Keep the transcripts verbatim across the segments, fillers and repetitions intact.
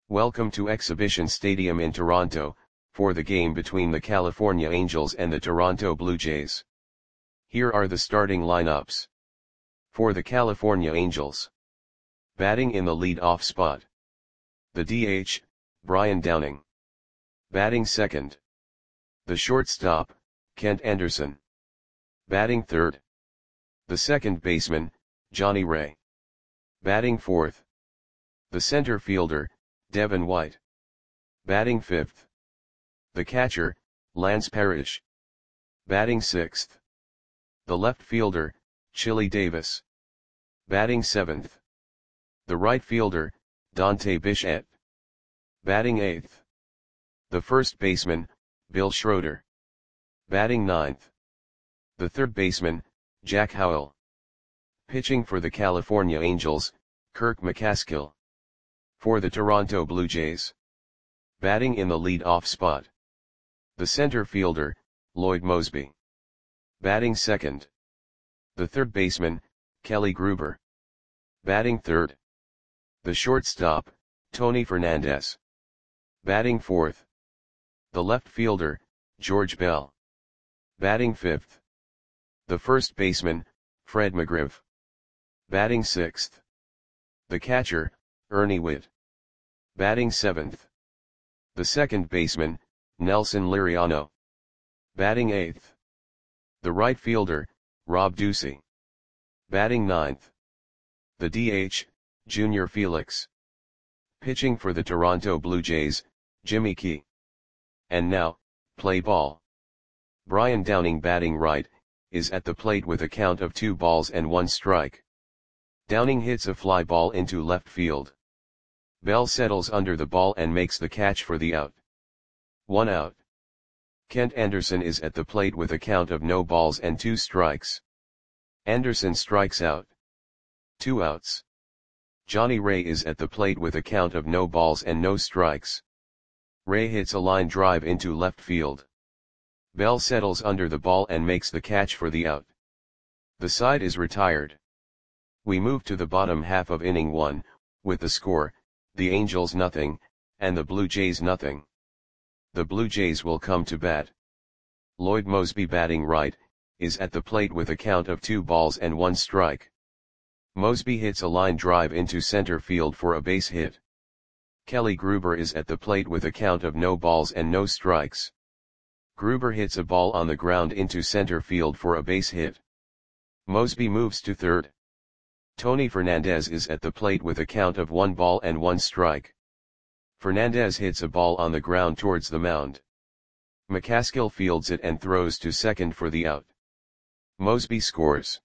Welcome to Exhibition Stadium in Toronto, for the game between the California Angels and the Toronto Blue Jays. Here are the starting lineups. For the California Angels. Batting in the lead-off spot. The D H, Brian Downing. Batting second. The shortstop, Kent Anderson. Batting third. The second baseman, Johnny Ray. Batting fourth. The center fielder, Devin White. Batting fifth. The catcher, Lance Parrish. Batting sixth. The left fielder, Chili Davis. Batting seventh. The right fielder, Dante Bichette. Batting eighth. The first baseman, Bill Schroeder. Batting ninth. The third baseman, Jack Howell. Pitching for the California Angels, Kirk McCaskill. For the Toronto Blue Jays. Batting in the lead-off spot. The center fielder, Lloyd Moseby. Batting second. The third baseman, Kelly Gruber. Batting third. The shortstop, Tony Fernandez. Batting fourth. The left fielder, George Bell. Batting fifth. The first baseman, Fred McGriff. Batting sixth. The catcher, Ernie Whitt. Batting seventh. The second baseman, Nelson Liriano. Batting eighth. The right fielder, Rob Ducey. Batting ninth. The D H, Junior Felix. Pitching for the Toronto Blue Jays, Jimmy Key. And now, play ball. Brian Downing batting right, is at the plate with a count of two balls and one strike. Downing hits a fly ball into left field. Bell settles under the ball and makes the catch for the out. One out. Kent Anderson is at the plate with a count of no balls and two strikes. Anderson strikes out. Two outs. Johnny Ray is at the plate with a count of no balls and no strikes. Ray hits a line drive into left field. Bell settles under the ball and makes the catch for the out. The side is retired. We move to the bottom half of inning one, with the score, the Angels nothing, and the Blue Jays nothing. The Blue Jays will come to bat. Lloyd Moseby batting right, is at the plate with a count of two balls and one strike. Moseby hits a line drive into center field for a base hit. Kelly Gruber is at the plate with a count of no balls and no strikes. Gruber hits a ball on the ground into center field for a base hit. Moseby moves to third. Tony Fernandez is at the plate with a count of one ball and one strike. Fernandez hits a ball on the ground towards the mound. McCaskill fields it and throws to second for the out. Moseby scores.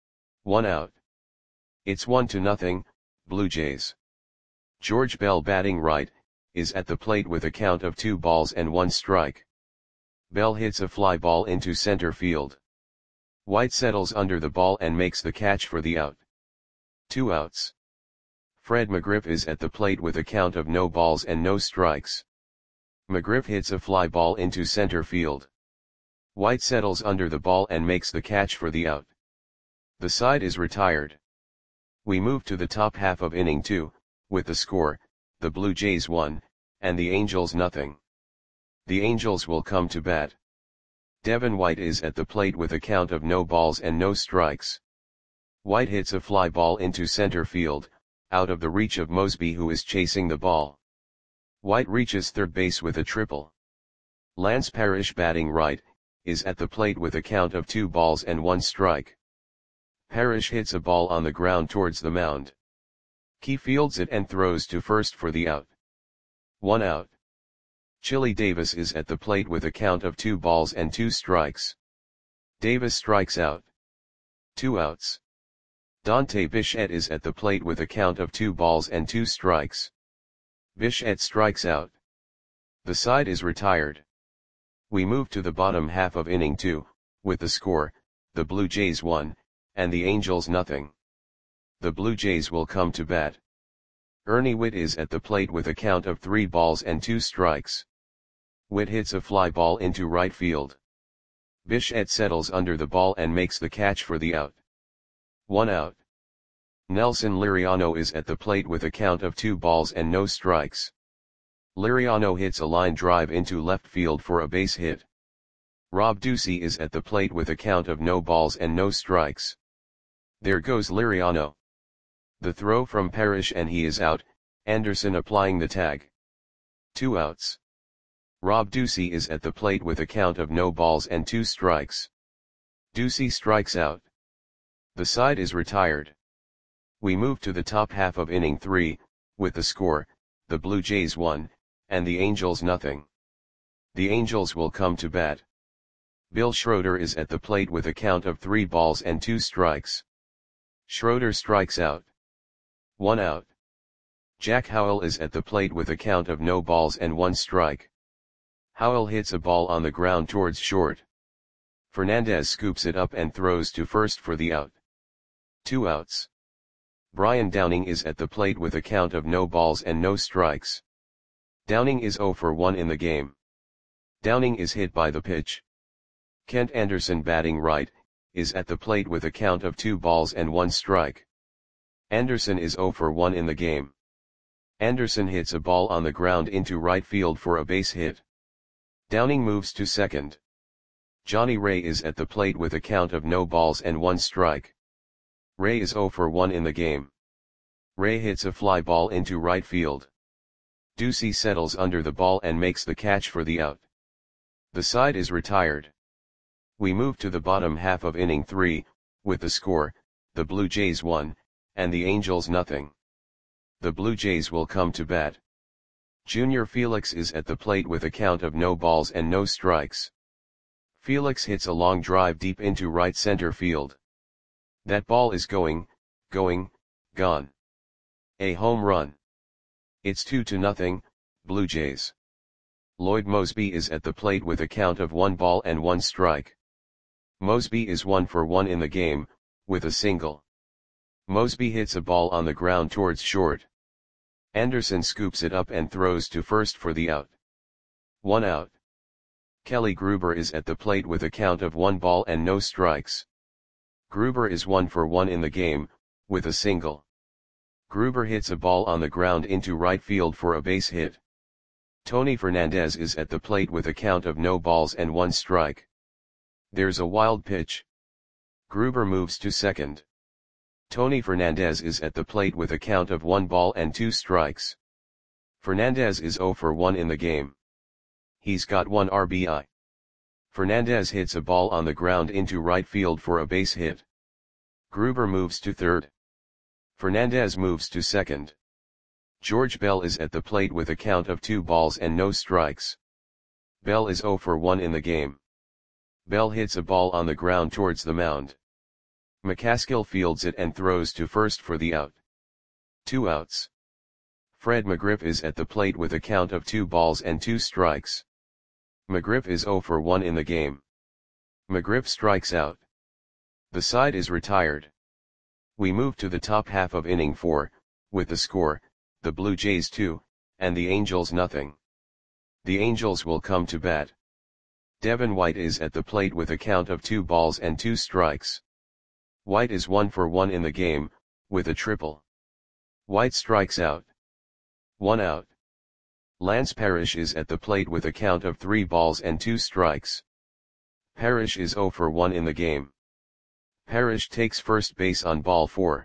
One out. It's one to nothing, Blue Jays. George Bell batting right, is at the plate with a count of two balls and one strike. Bell hits a fly ball into center field. White settles under the ball and makes the catch for the out. Two outs. Fred McGriff is at the plate with a count of no balls and no strikes. McGriff hits a fly ball into center field. White settles under the ball and makes the catch for the out. The side is retired. We move to the top half of inning two, with the score, the Blue Jays one, and the Angels nothing. The Angels will come to bat. Devin White is at the plate with a count of no balls and no strikes. White hits a fly ball into center field, out of the reach of Moseby, who is chasing the ball. White reaches third base with a triple. Lance Parrish batting right, is at the plate with a count of two balls and one strike. Parrish hits a ball on the ground towards the mound. Key fields it and throws to first for the out. One out. Chili Davis is at the plate with a count of two balls and two strikes. Davis strikes out. Two outs. Dante Bichette is at the plate with a count of two balls and two strikes. Bichette strikes out. The side is retired. We move to the bottom half of inning two, with the score, the Blue Jays one, and the Angels nothing. The Blue Jays will come to bat. Ernie Whitt is at the plate with a count of three balls and two strikes. Whitt hits a fly ball into right field. Bichette settles under the ball and makes the catch for the out. One out. Nelson Liriano is at the plate with a count of two balls and no strikes. Liriano hits a line drive into left field for a base hit. Rob Ducey is at the plate with a count of no balls and no strikes. There goes Liriano. The throw from Parrish and he is out, Anderson applying the tag. Two outs. Rob Ducey is at the plate with a count of no balls and two strikes. Ducey strikes out. The side is retired. We move to the top half of inning three, with the score, the Blue Jays one, and the Angels nothing. The Angels will come to bat. Bill Schroeder is at the plate with a count of three balls and two strikes. Schroeder strikes out. One out. Jack Howell is at the plate with a count of no balls and one strike. Howell hits a ball on the ground towards short. Fernandez scoops it up and throws to first for the out. Two outs. Brian Downing is at the plate with a count of no balls and no strikes. Downing is oh for one in the game. Downing is hit by the pitch. Kent Anderson, batting right, is at the plate with a count of two balls and one strike. Anderson is oh for one in the game. Anderson hits a ball on the ground into right field for a base hit. Downing moves to second. Johnny Ray is at the plate with a count of no balls and one strike. Ray is oh for one in the game. Ray hits a fly ball into right field. Ducey settles under the ball and makes the catch for the out. The side is retired. We move to the bottom half of inning three, with the score, the Blue Jays one, and the Angels nothing. The Blue Jays will come to bat. Junior Felix is at the plate with a count of no balls and no strikes. Felix hits a long drive deep into right center field. That ball is going, going, gone. A home run. It's two to nothing, Blue Jays. Lloyd Mosby is at the plate with a count of one ball and one strike. Mosby is one for one in the game, with a single. Mosby hits a ball on the ground towards short. Anderson scoops it up and throws to first for the out. One out. Kelly Gruber is at the plate with a count of one ball and no strikes. Gruber is one for one in the game, with a single. Gruber hits a ball on the ground into right field for a base hit. Tony Fernandez is at the plate with a count of no balls and one strike. There's a wild pitch. Gruber moves to second. Tony Fernandez is at the plate with a count of one ball and two strikes. Fernandez is oh for one in the game. He's got one R B I. Fernandez hits a ball on the ground into right field for a base hit. Gruber moves to third. Fernandez moves to second. George Bell is at the plate with a count of two balls and no strikes. Bell is oh for one in the game. Bell hits a ball on the ground towards the mound. McCaskill fields it and throws to first for the out. Two outs. Fred McGriff is at the plate with a count of two balls and two strikes. McGriff is oh for one in the game. McGriff strikes out. The side is retired. We move to the top half of inning four, with the score, the Blue Jays two, and the Angels nothing. The Angels will come to bat. Devin White is at the plate with a count of two balls and two strikes. White is one for one in the game, with a triple. White strikes out. One out. Lance Parrish is at the plate with a count of three balls and two strikes. Parrish is oh for one in the game. Parrish takes first base on ball four.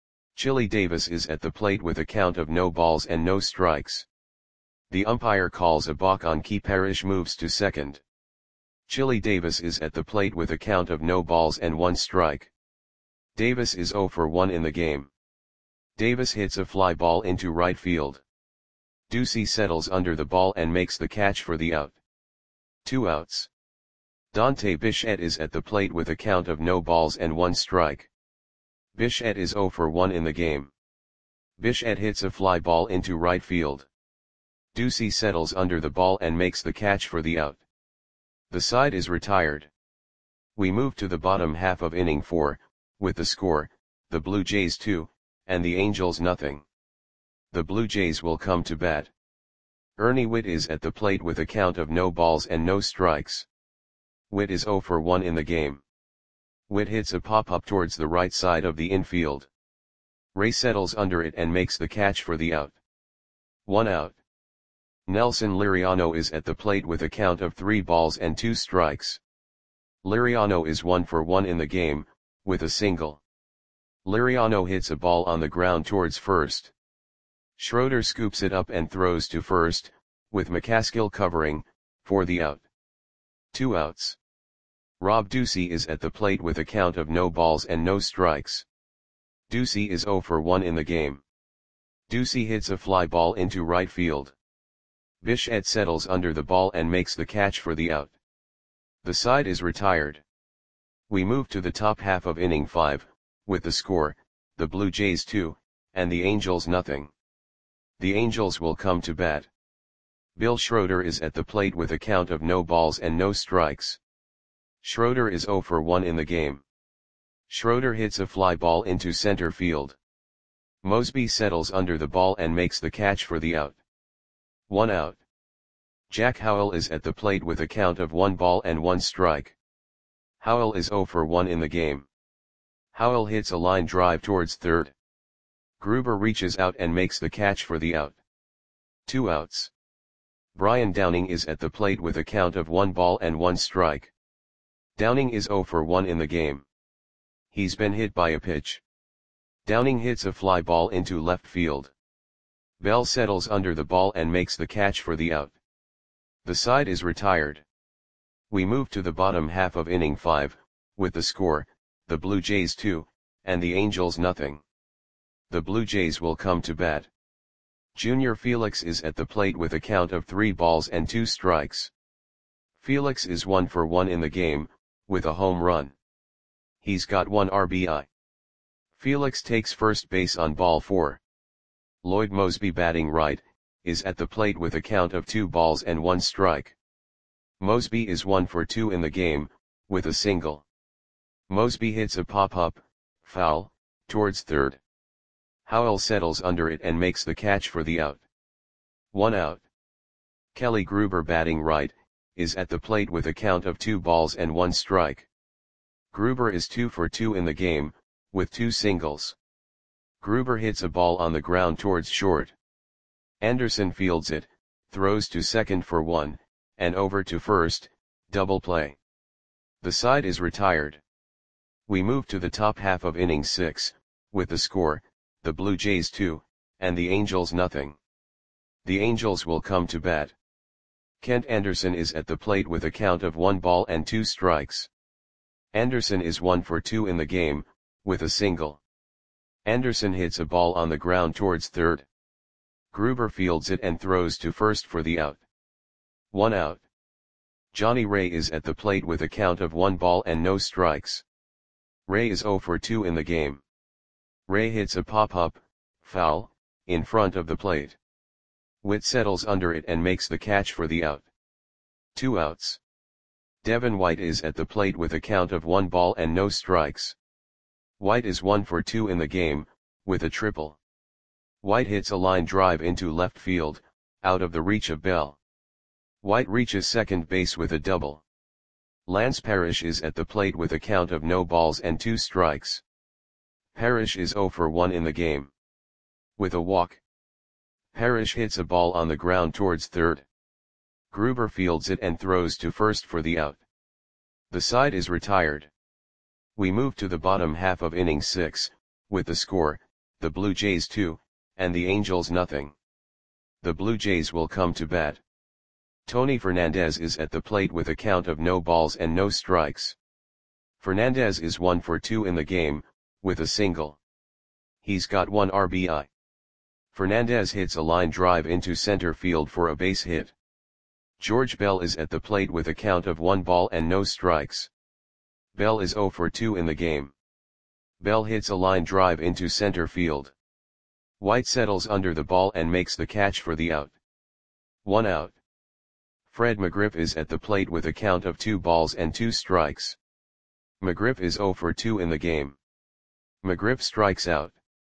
Chili Davis is at the plate with a count of no balls and no strikes. The umpire calls a balk on Key. Parrish moves to second. Chili Davis is at the plate with a count of no balls and one strike. Davis is oh for one in the game. Davis hits a fly ball into right field. Ducey settles under the ball and makes the catch for the out. Two outs. Dante Bichette is at the plate with a count of no balls and one strike. Bichette is oh for one in the game. Bichette hits a fly ball into right field. Ducey settles under the ball and makes the catch for the out. The side is retired. We move to the bottom half of inning four, with the score, the Blue Jays two, and the Angels nothing. The Blue Jays will come to bat. Ernie Whitt is at the plate with a count of no balls and no strikes. Whitt is oh for one in the game. Whitt hits a pop-up towards the right side of the infield. Ray settles under it and makes the catch for the out. One out. Nelson Liriano is at the plate with a count of three balls and two strikes. Liriano is one for one in the game, with a single. Liriano hits a ball on the ground towards first. Schroeder scoops it up and throws to first, with McCaskill covering, for the out. Two outs. Rob Ducey is at the plate with a count of no balls and no strikes. Ducey is zero for one in the game. Ducey hits a fly ball into right field. Bichette settles under the ball and makes the catch for the out. The side is retired. We move to the top half of inning five, with the score, the Blue Jays two, and the Angels nothing. The Angels will come to bat. Bill Schroeder is at the plate with a count of no balls and no strikes. Schroeder is zero for one in the game. Schroeder hits a fly ball into center field. Mosby settles under the ball and makes the catch for the out. One out. Jack Howell is at the plate with a count of one ball and one strike. Howell is zero for one in the game. Howell hits a line drive towards third. Gruber reaches out and makes the catch for the out. Two outs. Brian Downing is at the plate with a count of one ball and one strike. Downing is zero for one in the game. He's been hit by a pitch. Downing hits a fly ball into left field. Bell settles under the ball and makes the catch for the out. The side is retired. We move to the bottom half of inning five, with the score, the Blue Jays two, and the Angels nothing. The Blue Jays will come to bat. Junior Felix is at the plate with a count of three balls and two strikes. Felix is one for one in the game, with a home run. He's got one R B I. Felix takes first base on ball four. Lloyd Mosby, batting right, is at the plate with a count of two balls and one strike. Mosby is one for two in the game, with a single. Mosby hits a pop-up, foul, towards third. Howell settles under it and makes the catch for the out. One out. Kelly Gruber, batting right, is at the plate with a count of two balls and one strike. Gruber is two for two in the game, with two singles. Gruber hits a ball on the ground towards short. Anderson fields it, throws to second for one, and over to first, double play. The side is retired. We move to the top half of inning six, with the score, the Blue Jays two, and the Angels nothing. The Angels will come to bat. Kent Anderson is at the plate with a count of one ball and two strikes. Anderson is one for two in the game, with a single. Anderson hits a ball on the ground towards third. Gruber fields it and throws to first for the out. One out. Johnny Ray is at the plate with a count of one ball and no strikes. Ray is zero for two in the game. Ray hits a pop-up, foul, in front of the plate. Witt settles under it and makes the catch for the out. Two outs. Devin White is at the plate with a count of one ball and no strikes. White is one for two in the game, with a triple. White hits a line drive into left field, out of the reach of Bell. White reaches second base with a double. Lance Parrish is at the plate with a count of no balls and two strikes. Parrish is zero for one in the game. With a walk. Parrish hits a ball on the ground towards third. Gruber fields it and throws to first for the out. The side is retired. We move to the bottom half of inning six, with the score, the Blue Jays two, and the Angels nothing. The Blue Jays will come to bat. Tony Fernandez is at the plate with a count of no balls and no strikes. Fernandez is one for two in the game, with a single. He's got one R B I. Fernandez hits a line drive into center field for a base hit. George Bell is at the plate with a count of one ball and no strikes. Bell is zero for two in the game. Bell hits a line drive into center field. White settles under the ball and makes the catch for the out. One out. Fred McGriff is at the plate with a count of two balls and two strikes. McGriff is zero for two in the game. McGriff strikes out.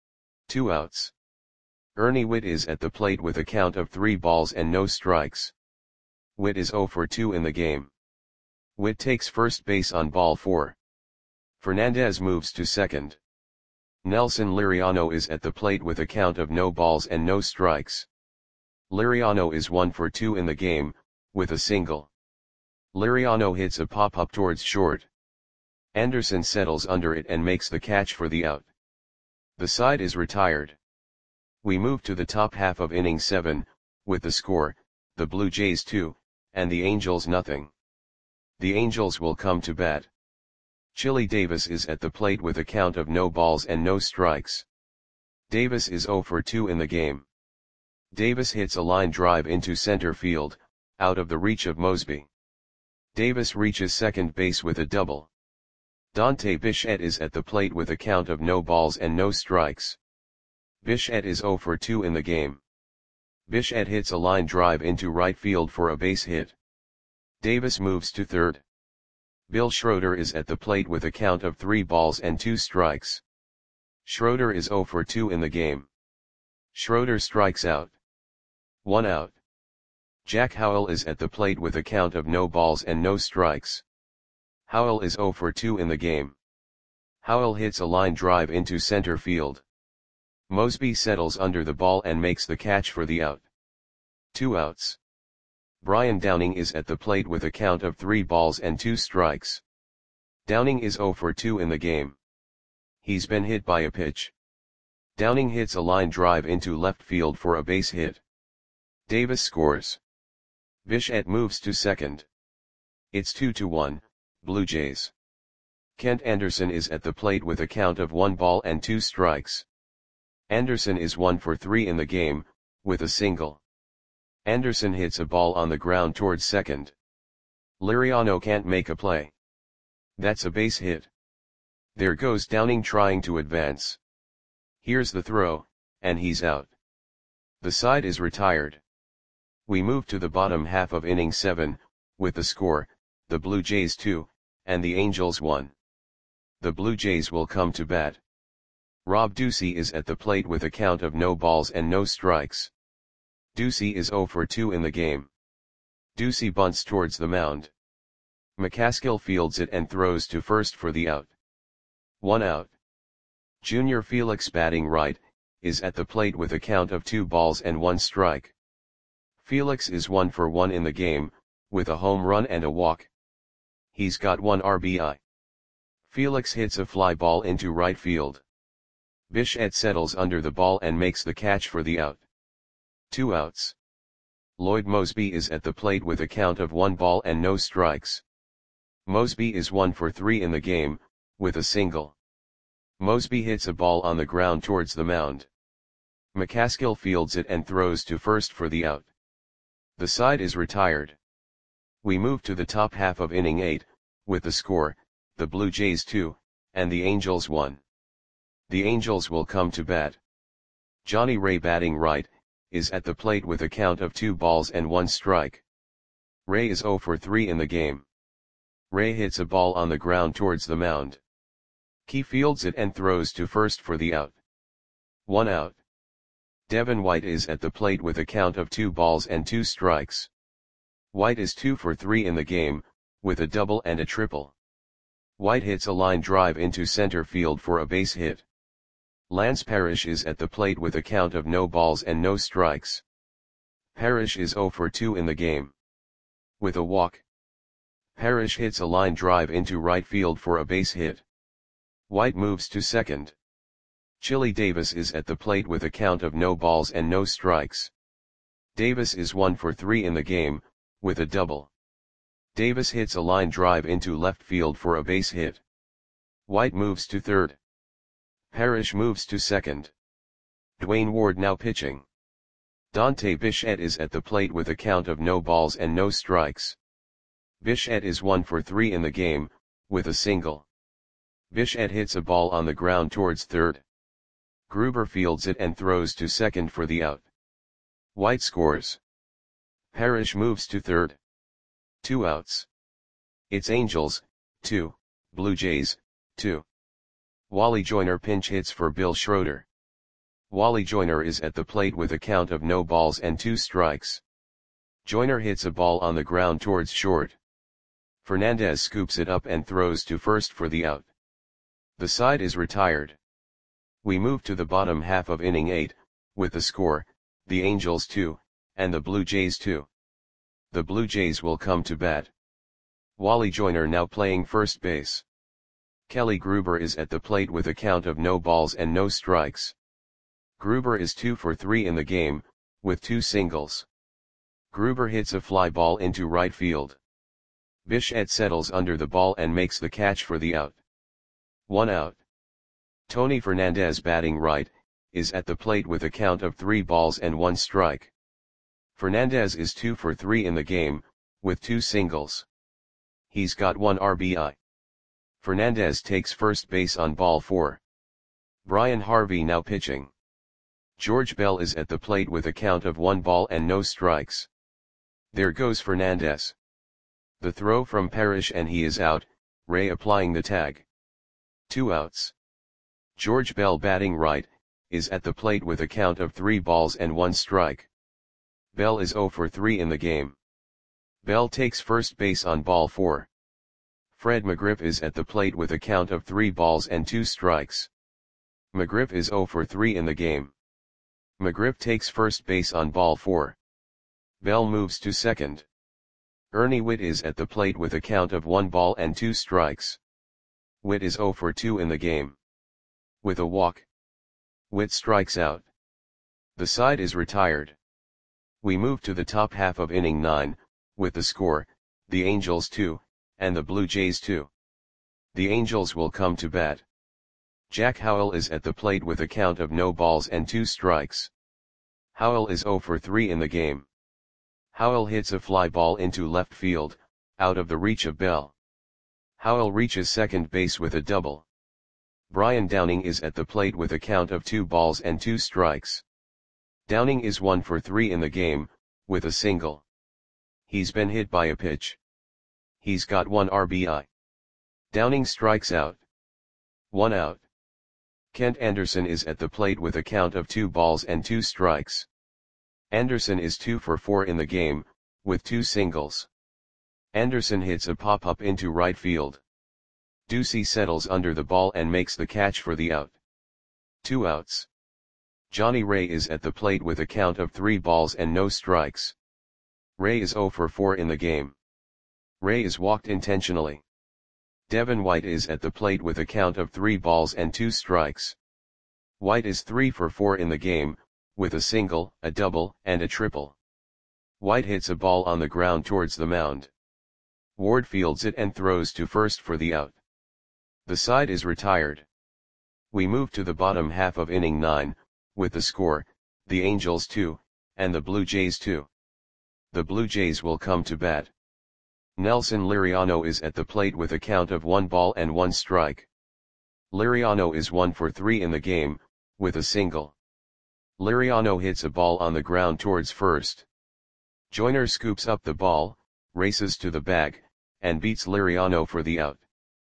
Two outs. Ernie Witt is at the plate with a count of three balls and no strikes. Witt is zero for two in the game. Witt takes first base on ball four. Fernandez moves to second. Nelson Liriano is at the plate with a count of no balls and no strikes. Liriano is one for two in the game, with a single. Liriano hits a pop-up towards short. Anderson settles under it and makes the catch for the out. The side is retired. We move to the top half of inning seven, with the score, the Blue Jays two, and the Angels nothing. The Angels will come to bat. Chili Davis is at the plate with a count of no balls and no strikes. Davis is zero for two in the game. Davis hits a line drive into center field, out of the reach of Mosby. Davis reaches second base with a double. Dante Bichette is at the plate with a count of no balls and no strikes. Bichette is zero for two in the game. Bichette hits a line drive into right field for a base hit. Davis moves to third. Bill Schroeder is at the plate with a count of three balls and two strikes. Schroeder is zero for two in the game. Schroeder strikes out. One out. Jack Howell is at the plate with a count of no balls and no strikes. Howell is zero for two in the game. Howell hits a line drive into center field. Mosby settles under the ball and makes the catch for the out. Two outs. Brian Downing is at the plate with a count of three balls and two strikes. Downing is zero for two in the game. He's been hit by a pitch. Downing hits a line drive into left field for a base hit. Davis scores. Bichette moves to second. It's two to one, Blue Jays. Kent Anderson is at the plate with a count of one ball and two strikes. Anderson is one for three in the game, with a single. Anderson hits a ball on the ground towards second. Liriano can't make a play. That's a base hit. There goes Downing trying to advance. Here's the throw, and he's out. The side is retired. We move to the bottom half of inning seven, with the score, the Blue Jays two, and the Angels one. The Blue Jays will come to bat. Rob Ducey is at the plate with a count of no balls and no strikes. Ducey is zero for two in the game. Ducey bunts towards the mound. McCaskill fields it and throws to first for the out. One out. Junior Felix, batting right, is at the plate with a count of two balls and one strike. Felix is one for one in the game, with a home run and a walk. He's got one R B I. Felix hits a fly ball into right field. Bichette settles under the ball and makes the catch for the out. Two outs. Lloyd Mosby is at the plate with a count of one ball and no strikes. Mosby is one for three in the game, with a single. Mosby hits a ball on the ground towards the mound. McCaskill fields it and throws to first for the out. The side is retired. We move to the top half of inning eight, with the score, the Blue Jays two, and the Angels one. The Angels will come to bat. Johnny Ray, batting right, is at the plate with a count of two balls and one strike. Ray is zero for three in the game. Ray hits a ball on the ground towards the mound. Key fields it and throws to first for the out. One out. Devin White is at the plate with a count of two balls and two strikes. White is two for three in the game, with a double and a triple. White hits a line drive into center field for a base hit. Lance Parrish is at the plate with a count of no balls and no strikes. Parrish is zero for two in the game. With a walk. Parrish hits a line drive into right field for a base hit. White moves to second. Chili Davis is at the plate with a count of no balls and no strikes. Davis is one for three in the game, with a double. Davis hits a line drive into left field for a base hit. White moves to third. Parrish moves to second. Dwayne Ward now pitching. Dante Bichette is at the plate with a count of no balls and no strikes. Bichette is one for three in the game, with a single. Bichette hits a ball on the ground towards third. Gruber fields it and throws to second for the out. White scores. Parrish moves to third. Two outs. It's Angels, two, Blue Jays, two. Wally Joyner pinch hits for Bill Schroeder. Wally Joyner is at the plate with a count of no balls and two strikes. Joyner hits a ball on the ground towards short. Fernandez scoops it up and throws to first for the out. The side is retired. We move to the bottom half of inning eight, with the score, the Angels two, and the Blue Jays two. The Blue Jays will come to bat. Wally Joyner now playing first base. Kelly Gruber is at the plate with a count of no balls and no strikes. Gruber is two for three in the game, with two singles. Gruber hits a fly ball into right field. Bichette settles under the ball and makes the catch for the out. One out. Tony Fernandez batting right, is at the plate with a count of three balls and one strike. Fernandez is two for three in the game, with two singles. He's got one R B I. Fernandez takes first base on ball four. Brian Harvey now pitching. George Bell is at the plate with a count of one ball and no strikes. There goes Fernandez. The throw from Parrish and he is out, Ray applying the tag. Two outs. George Bell batting right, is at the plate with a count of three balls and one strike. Bell is zero for three in the game. Bell takes first base on ball four. Fred McGriff is at the plate with a count of three balls and two strikes. McGriff is zero for three in the game. McGriff takes first base on ball four. Bell moves to second. Ernie Whitt is at the plate with a count of one ball and two strikes. Whitt is zero for two in the game. With a walk, Whitt strikes out. The side is retired. We move to the top half of inning nine, with the score, the Angels two, and the Blue Jays two. The Angels will come to bat. Jack Howell is at the plate with a count of no balls and two strikes. Howell is zero for three in the game. Howell hits a fly ball into left field, out of the reach of Bell. Howell reaches second base with a double. Brian Downing is at the plate with a count of two balls and two strikes. Downing is one for three in the game, with a single. He's been hit by a pitch. He's got one R B I. Downing strikes out. One out. Kent Anderson is at the plate with a count of two balls and two strikes. Anderson is two for four in the game, with two singles. Anderson hits a pop-up into right field. Ducey settles under the ball and makes the catch for the out. Two outs. Johnny Ray is at the plate with a count of three balls and no strikes. Ray is zero for four in the game. Ray is walked intentionally. Devin White is at the plate with a count of three balls and two strikes. White is three for four in the game, with a single, a double, and a triple. White hits a ball on the ground towards the mound. Ward fields it and throws to first for the out. The side is retired. We move to the bottom half of inning nine, with the score, the Angels two, and the Blue Jays two. The Blue Jays will come to bat. Nelson Liriano is at the plate with a count of one ball and one strike. Liriano is one for three in the game, with a single. Liriano hits a ball on the ground towards first. Joyner scoops up the ball, races to the bag, and beats Liriano for the out.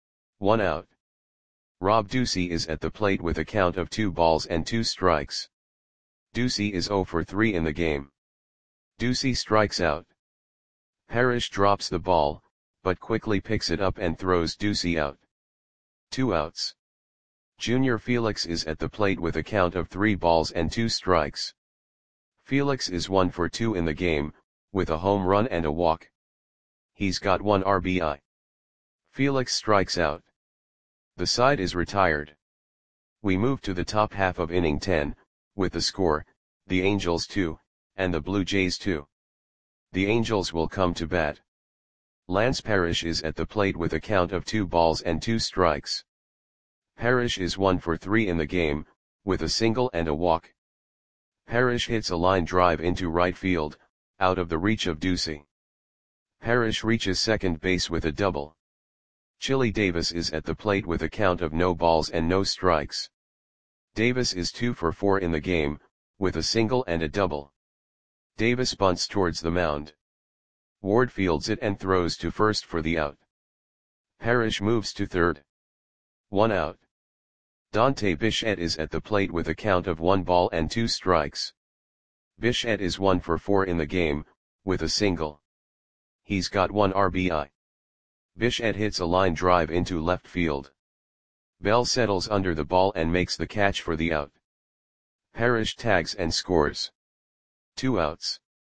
One out. Rob Ducey is at the plate with a count of two balls and two strikes. Ducey is zero for three in the game. Ducey strikes out. Parrish drops the ball, but quickly picks it up and throws Ducey out. Two outs. Junior Felix is at the plate with a count of three balls and two strikes. Felix is one for two in the game, with a home run and a walk. He's got one R B I. Felix strikes out. The side is retired. We move to the top half of inning ten, with the score, the Angels two, and the Blue Jays two. The Angels will come to bat. Lance Parrish is at the plate with a count of two balls and two strikes. Parrish is one for three in the game, with a single and a walk. Parrish hits a line drive into right field, out of the reach of Ducey. Parrish reaches second base with a double. Chili Davis is at the plate with a count of no balls and no strikes. Davis is two for four in the game, with a single and a double. Davis bunts towards the mound. Ward fields it and throws to first for the out. Parrish moves to third. One out. Dante Bichette is at the plate with a count of one ball and two strikes. Bichette is one for four in the game, with a single. He's got one R B I. Bichette hits a line drive into left field. Bell settles under the ball and makes the catch for the out. Parrish tags and scores. Two outs.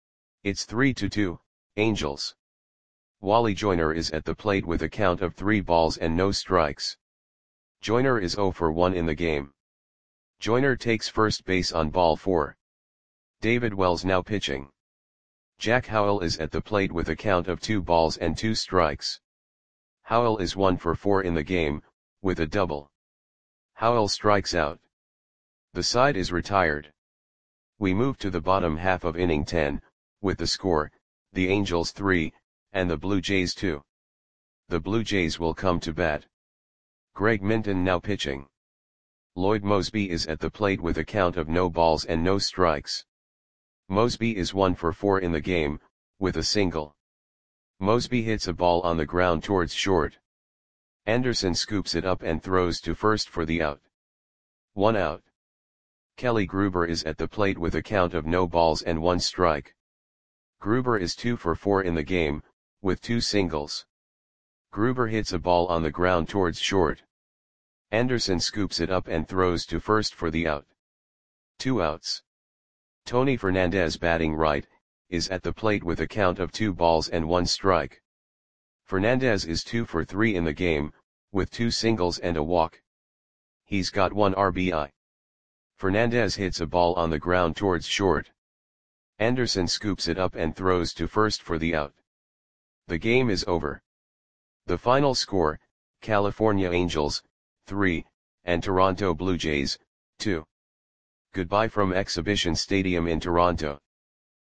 It's three to two, Angels. Wally Joyner is at the plate with a count of three balls and no strikes. Joyner is zero for one in the game. Joyner takes first base on ball four. David Wells now pitching. Jack Howell is at the plate with a count of two balls and two strikes. Howell is one for four in the game, with a double. Howell strikes out. The side is retired. We move to the bottom half of inning ten, with the score, the Angels three, and the Blue Jays two. The Blue Jays will come to bat. Greg Minton now pitching. Lloyd Moseby is at the plate with a count of no balls and no strikes. Moseby is one for four in the game, with a single. Moseby hits a ball on the ground towards short. Anderson scoops it up and throws to first for the out. One out. Kelly Gruber is at the plate with a count of no balls and one strike. Gruber is two for four in the game, with two singles. Gruber hits a ball on the ground towards short. Anderson scoops it up and throws to first for the out. Two outs. Tony Fernandez, batting right, is at the plate with a count of two balls and one strike. Fernandez is two for three in the game, with two singles and a walk. He's got one R B I. Fernandez hits a ball on the ground towards short. Anderson scoops it up and throws to first for the out. The game is over. The final score, California Angels, three, and Toronto Blue Jays, two. Goodbye from Exhibition Stadium in Toronto.